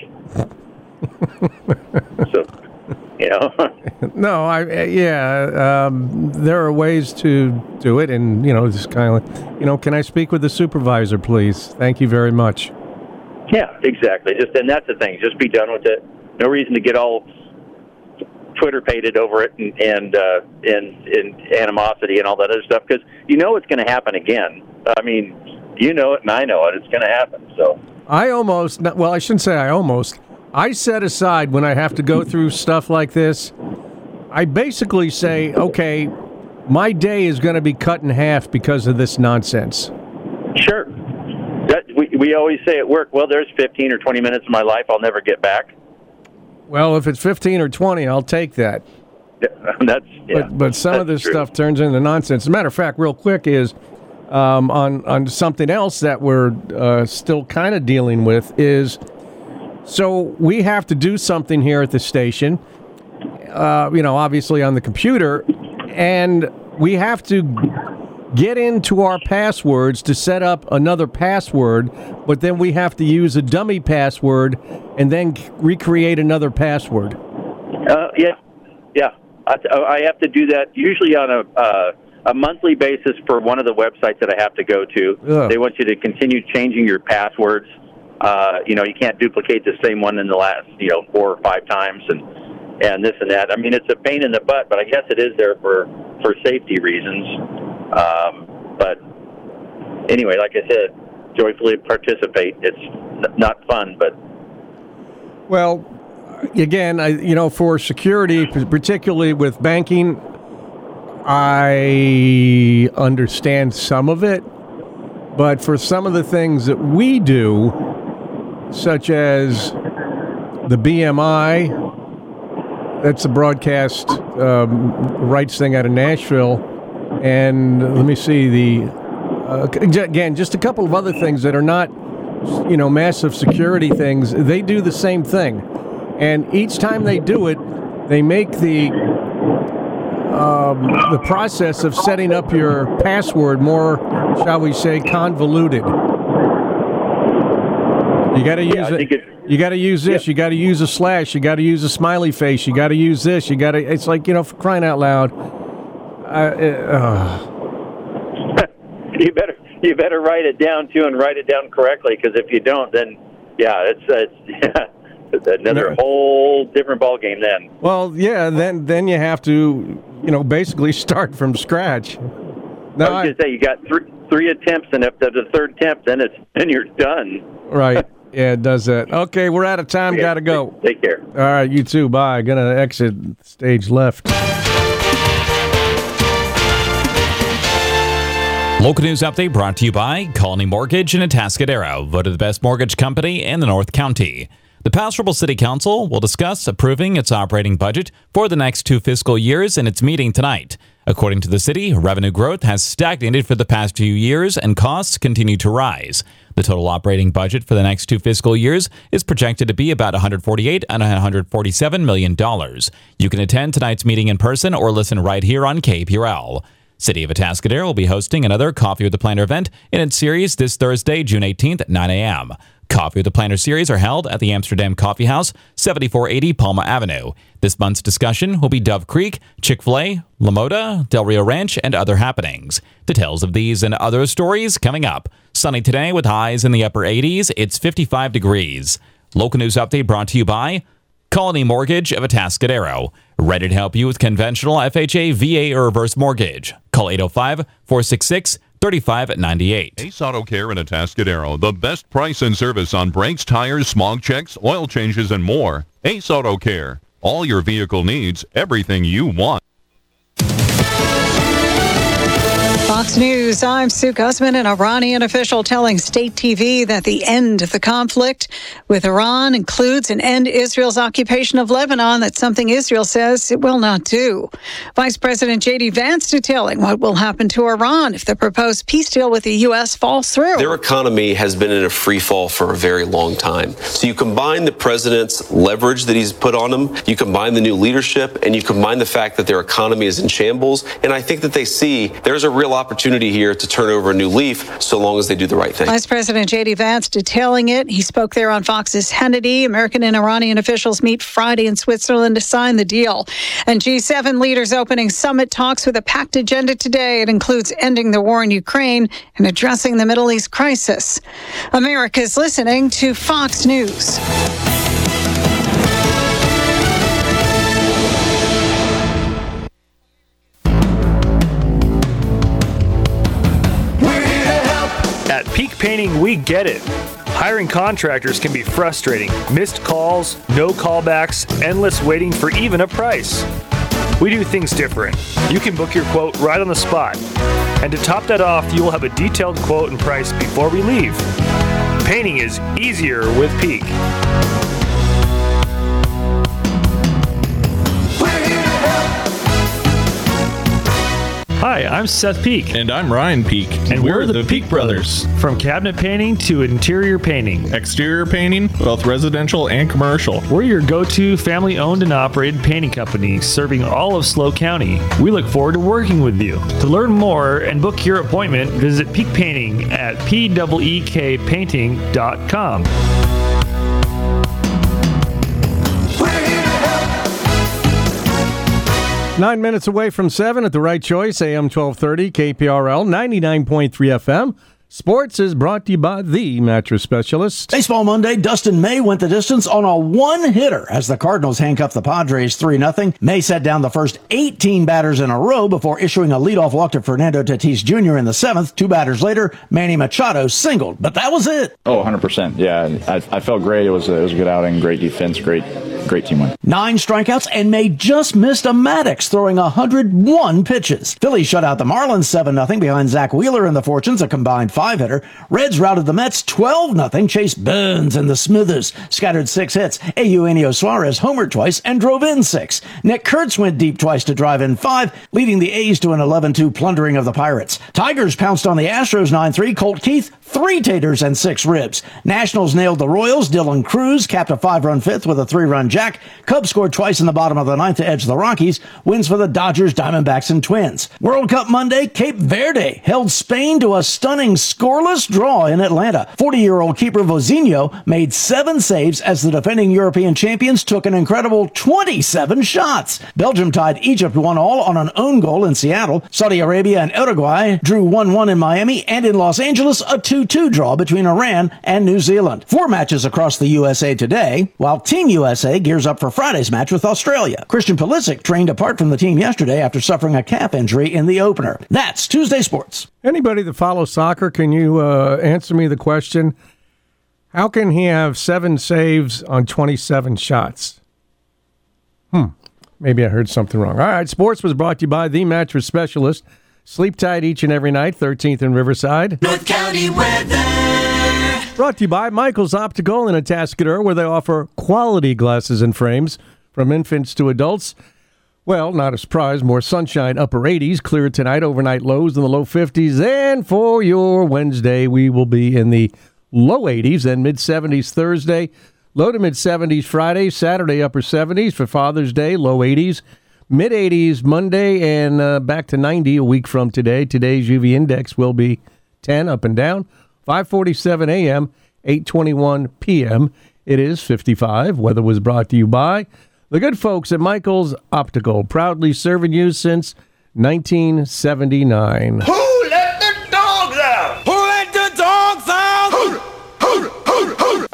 So, you know. No, I yeah. Um, there are ways to do it, and you know, just kind of like, you know, can I speak with the supervisor, please? Thank you very much. Yeah, exactly. Just and that's the thing. Just be done with it. No reason to get all Twitter-pated over it and and, uh, and and animosity and all that other stuff, because you know it's going to happen again. I mean, you know it and I know it. It's going to happen. So I almost well, I shouldn't say I almost. I set aside when I have to go through stuff like this. I basically say, okay, my day is going to be cut in half because of this nonsense. Sure. That, we we always say at work, well, there's fifteen or twenty minutes of my life I'll never get back. Well, if it's fifteen or twenty, I'll take that. That's yeah. But, but some that's of this true. stuff turns into nonsense. As a matter of fact, real quick is um, on on something else that we're uh, still kind of dealing with is, so we have to do something here at the station. Uh, you know, obviously on the computer, and we have to get into our passwords to set up another password, but then we have to use a dummy password and then recreate another password. Uh, yeah, yeah. I, I have to do that usually on a uh, a monthly basis for one of the websites that I have to go to. Ugh. They want you to continue changing your passwords. Uh, you know, you can't duplicate the same one in the last, you know, four or five times, and and this and that. I mean, it's a pain in the butt, but I guess it is there for for safety reasons. Um, but anyway, like I said, joyfully participate. It's n- not fun, but well, again, I, you know, for security, particularly with banking, I understand some of it, but for some of the things that we do, such as the B M I, that's the broadcast um, rights thing out of Nashville. And let me see the uh, again, just a couple of other things that are not, you know, massive security things. They do the same thing, and each time they do it, they make the um, the process of setting up your password more, shall we say, convoluted. You got to use yeah, it. You got to use this. Yeah. You got to use a slash. You got to use a smiley face. You got to use this. You got to. It's like, you know, for crying out loud. Uh, uh. you better you better write it down too, and write it down correctly. Because if you don't, then yeah, it's it's, it's another no. whole different ball game. Then well, yeah, then then you have to, you know, basically start from scratch. No, I was going to say you got three three attempts, and after the third attempt, then it's then you're done. Right. Yeah, it does that. Okay, we're out of time. Okay, Got to go. Take care. All right, you too. Bye. Gonna exit stage left. Local news update brought to you by Colony Mortgage in Atascadero, voted the best mortgage company in the North County. The Paso Robles City Council will discuss approving its operating budget for the next two fiscal years in its meeting tonight. According to the city, revenue growth has stagnated for the past few years and costs continue to rise. The total operating budget for the next two fiscal years is projected to be about one hundred forty-eight and one hundred forty-seven million dollars. You can attend tonight's meeting in person or listen right here on K P R L. City of Atascadero will be hosting another Coffee with the Planner event in its series this Thursday, June eighteenth at nine a.m. Coffee with the Planner series are held at the Amsterdam Coffee House, seventy-four eighty Palma Avenue. This month's discussion will be Dove Creek, Chick-fil-A, La Moda, Del Rio Ranch, and other happenings. Details of these and other stories coming up. Sunny today with highs in the upper eighties. It's fifty-five degrees. Local news update brought to you by Colony Mortgage of Atascadero. Ready to help you with conventional F H A, V A, or reverse mortgage. Call eight oh five, four six six, three five nine eight. Ace Auto Care in Atascadero. The best price and service on brakes, tires, smog checks, oil changes, and more. Ace Auto Care. All your vehicle needs, everything you want. Fox News, I'm Sue Guzman. An Iranian official telling state T V that the end of the conflict with Iran includes an end Israel's occupation of Lebanon. That's something Israel says it will not do. Vice President J D Vance detailing what will happen to Iran if the proposed peace deal with the U S falls through. Their economy has been in a free fall for a very long time. So you combine the president's leverage that he's put on them, you combine the new leadership, and you combine the fact that their economy is in shambles, and I think that they see there's a real opportunity here to turn over a new leaf so long as they do the right thing. Vice President J D Vance detailing it. He spoke there on Fox's Hannity. American and Iranian officials meet Friday in Switzerland to sign the deal. And G seven leaders opening summit talks with a packed agenda today. It includes ending the war in Ukraine and addressing the Middle East crisis. America's listening to Fox News. At Peak Painting, we get it. Hiring contractors can be frustrating. Missed calls, no callbacks, endless waiting for even a price. We do things different. You can book your quote right on the spot. And to top that off, you will have a detailed quote and price before we leave. Painting is easier with Peak. Hi, I'm Seth Peak. And I'm Ryan Peak. And we're, we're the, the Peak Brothers. From cabinet painting to interior painting. Exterior painting, both residential and commercial. We're your go-to family-owned and operated painting company serving all of SLO County. We look forward to working with you. To learn more and book your appointment, visit Peak Painting at P E E K painting dot com. Nine minutes away from seven at the right choice, A M twelve thirty, K P R L, ninety-nine point three F M. Sports is brought to you by the Mattress Specialist. Baseball Monday, Dustin May went the distance on a one-hitter as the Cardinals handcuffed the Padres three nothing. May set down the first eighteen batters in a row before issuing a leadoff walk to Fernando Tatis Junior in the seventh. Two batters later, Manny Machado singled, but that was it. Oh, one hundred percent. Yeah, I, I felt great. It was, a, it was a good outing, great defense, great great team win. Nine strikeouts, and May just missed a Maddox, throwing one hundred one pitches. Phillies shut out the Marlins seven nothing behind Zach Wheeler and the Fortunes, a combined five-hitter. Reds routed the Mets twelve nothing. Chase Burns and the Smithers scattered six hits. Eugenio Suarez homered twice and drove in six. Nick Kurtz went deep twice to drive in five, leading the A's to an eleven two plundering of the Pirates. Tigers pounced on the Astros nine three. Colt Keith, three taters and six ribs. Nationals nailed the Royals. Dylan Cruz capped a five-run fifth with a three-run jack. Cubs scored twice in the bottom of the ninth to edge the Rockies. Wins for the Dodgers, Diamondbacks, and Twins. World Cup Monday, Cape Verde held Spain to a stunning scoreless draw in Atlanta. forty-year-old keeper Vozinho made seven saves as the defending European champions took an incredible twenty-seven shots. Belgium tied Egypt one all on an own goal in Seattle. Saudi Arabia and Uruguay drew one one in Miami, and in Los Angeles, a two two draw between Iran and New Zealand. Four matches across the U S A today, while Team U S A gears up for Friday's match with Australia. Christian Pulisic trained apart from the team yesterday after suffering a calf injury in the opener. That's Tuesday Sports. Anybody that follows soccer, can you uh, answer me the question, how can he have seven saves on twenty-seven shots? Hmm. Maybe I heard something wrong. All right, sports was brought to you by The Mattress Specialist. Sleep tight each and every night, thirteenth and Riverside. North County weather. Brought to you by Michael's Optical in Atascadero, where they offer quality glasses and frames from infants to adults. Well, not a surprise, more sunshine, upper eighties, clear tonight, overnight lows in the low fifties. And for your Wednesday, we will be in the low eighties and mid-seventies Thursday, low to mid-seventies Friday, Saturday, upper seventies for Father's Day, low eighties, mid-eighties Monday, and uh, back to ninety a week from today. Today's U V index will be ten up and down, five forty-seven a m, eight twenty-one p m It is fifty-five. Weather was brought to you by the good folks at Michael's Optical, proudly serving you since nineteen seventy-nine. Who let the dogs out? Who let the dogs out? Who, who, who, who.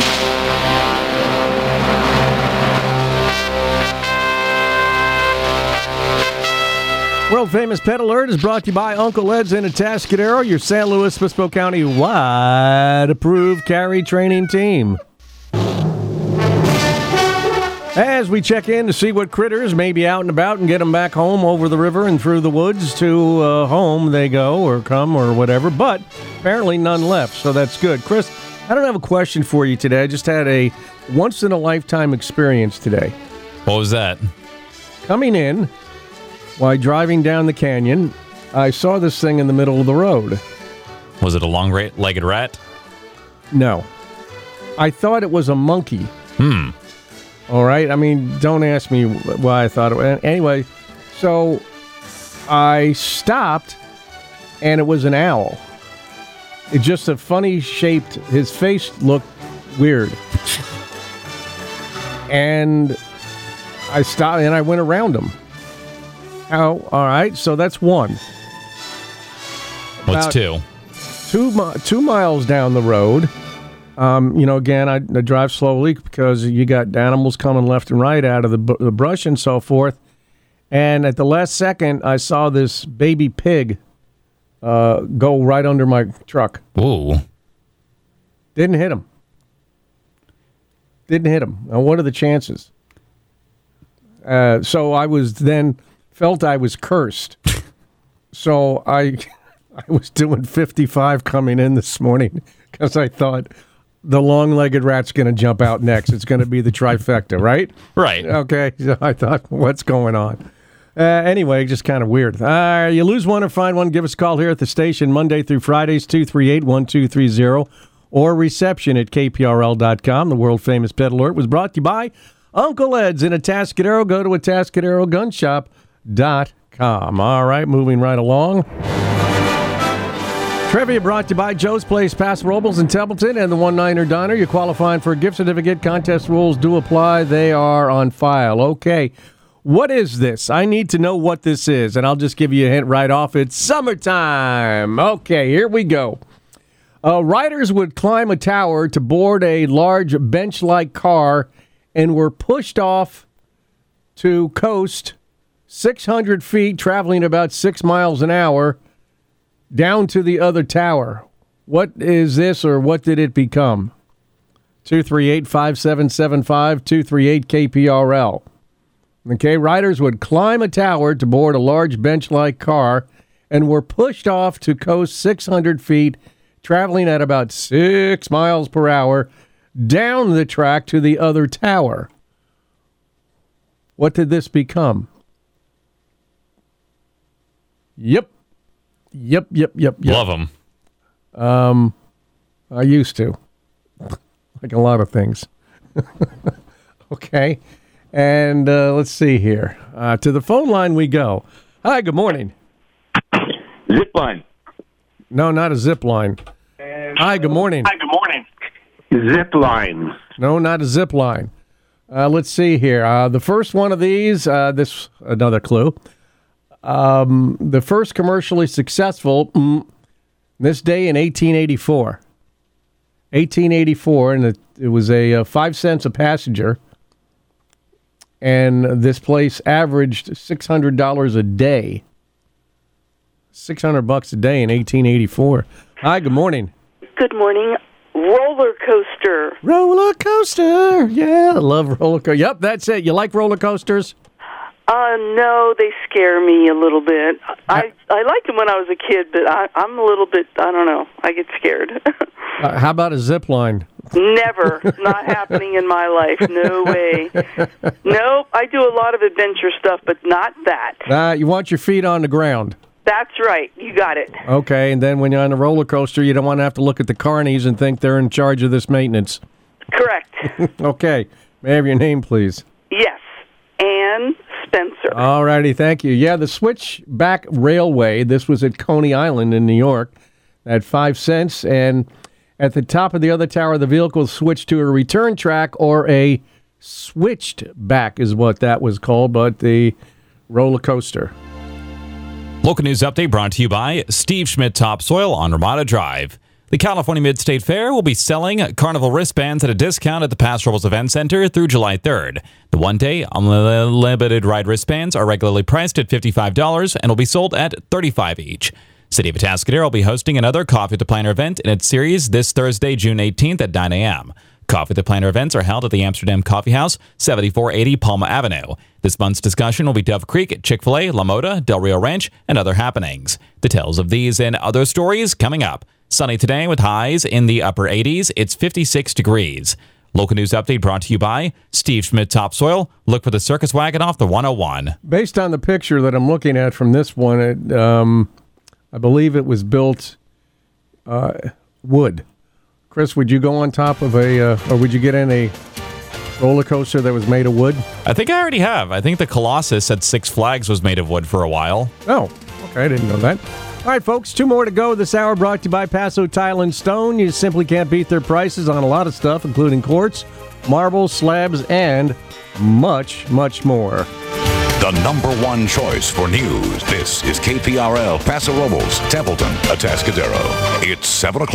World Famous Pet Alert is brought to you by Uncle Ed's in Atascadero, your San Luis Obispo County wide approved carry training team. As we check in to see what critters may be out and about and get them back home over the river and through the woods to uh, home they go or come or whatever. But apparently none left, so that's good. Chris, I don't have a question for you today. I just had a once-in-a-lifetime experience today. What was that? Coming in, while driving down the canyon, I saw this thing in the middle of the road. Was it a long-legged rat? No. I thought it was a monkey. Hmm. All right. I mean, don't ask me why I thought it was. Anyway, so I stopped, and it was an owl. It just a funny shaped. His face looked weird, and I stopped and I went around him. Oh, all right. So that's one. What's two? Two mi- two miles down the road. Um, you know, again, I, I drive slowly because you got animals coming left and right out of the, bu- the brush and so forth. And at the last second, I saw this baby pig uh, go right under my truck. Ooh. Didn't hit him. Didn't hit him. Now, what are the chances? Uh, so I was then felt I was cursed. So I, I was doing fifty-five coming in this morning because I thought the long-legged rat's going to jump out next. It's going to be the trifecta, right? Right. Okay. So I thought, what's going on? Uh, anyway, just kind of weird. Uh, you lose one or find one, give us a call here at the station Monday through Fridays, two three eight, one two three zero, or reception at K P R L dot com. The world-famous Pet Alert was brought to you by Uncle Ed's in Atascadero. Go to Atascadero Gun Shop dot com. All right, moving right along. Trivia brought to you by Joe's Place, Paso Robles in Templeton, and the one-niner Diner. You're qualifying for a gift certificate. Contest rules do apply. They are on file. Okay, what is this? I need to know what this is, and I'll just give you a hint right off. It's summertime. Okay, here we go. Uh, riders would climb a tower to board a large bench-like car and were pushed off to coast six hundred feet, traveling about six miles an hour, down to the other tower. What is this, or what did it become? two three eight, five seven seven five, two three eight K P R L. Okay, riders would climb a tower to board a large bench-like car and were pushed off to coast six hundred feet, traveling at about six miles per hour, down the track to the other tower. What did this become? Yep. Yep, yep, yep, yep. Love them. Um, I used to. Like a lot of things. Okay. And uh, let's see here. Uh, to the phone line we go. Hi, good morning. Zip line. No, not a zip line. Hi, good morning. Hi, good morning. Zip line. No, not a zip line. Uh, let's see here. Uh, the first one of these, uh, this another clue. Um, the first commercially successful mm, this day in eighteen eighty-four. eighteen eighty-four, and it, it was a uh, five cents a passenger. And this place averaged six hundred dollars a day. six hundred bucks a day in eighteen eighty-four. Hi, good morning. Good morning. Roller coaster. Roller coaster. Yeah, I love roller coaster. Yep, that's it. You like roller coasters? Uh, no, they scare me a little bit. I I liked them when I was a kid, but I, I'm a little bit, I don't know, I get scared. uh, how about a zip line? Never. Not happening in my life. No way. Nope, I do a lot of adventure stuff, but not that. Uh, you want your feet on the ground. That's right. You got it. Okay, and then when you're on a roller coaster, you don't want to have to look at the carnies and think they're in charge of this maintenance. Correct. Okay. May I have your name, please? Yes. Ann Spencer. All righty, thank you. Yeah, the Switchback Railway, this was at Coney Island in New York, at five cents, and at the top of the other tower, the vehicle switched to a return track, or a switched back is what that was called, but the roller coaster. Local news update brought to you by Steve Schmidt Topsoil on Ramada Drive. The California Mid-State Fair will be selling Carnival wristbands at a discount at the Paso Robles Event Center through July third. The one-day unlimited ride wristbands are regularly priced at fifty-five dollars and will be sold at thirty-five dollars each. City of Atascadero will be hosting another Coffee with the Planner event in its series this Thursday, June eighteenth at nine a.m. Coffee the Planner events are held at the Amsterdam Coffee House, seventy-four eighty Palma Avenue. This month's discussion will be Dove Creek, Chick-fil-A, La Moda, Del Rio Ranch, and other happenings. Details of these and other stories coming up. Sunny today with highs in the upper eighties. It's fifty-six degrees. Local news update brought to you by Steve Schmidt Topsoil. Look for the circus wagon off the one oh one. Based on the picture that I'm looking at from this one, it, um, I believe it was built uh, wood. Chris, would you go on top of a, uh, or would you get in a roller coaster that was made of wood? I think I already have. I think the Colossus at Six Flags was made of wood for a while. Oh, okay. I didn't know that. All right, folks, two more to go this hour, brought to you by Paso Tile and Stone. You simply can't beat their prices on a lot of stuff, including quartz, marble, slabs, and much, much more. The number one choice for news. This is K P R L, Paso Robles, Templeton, Atascadero. It's seven o'clock.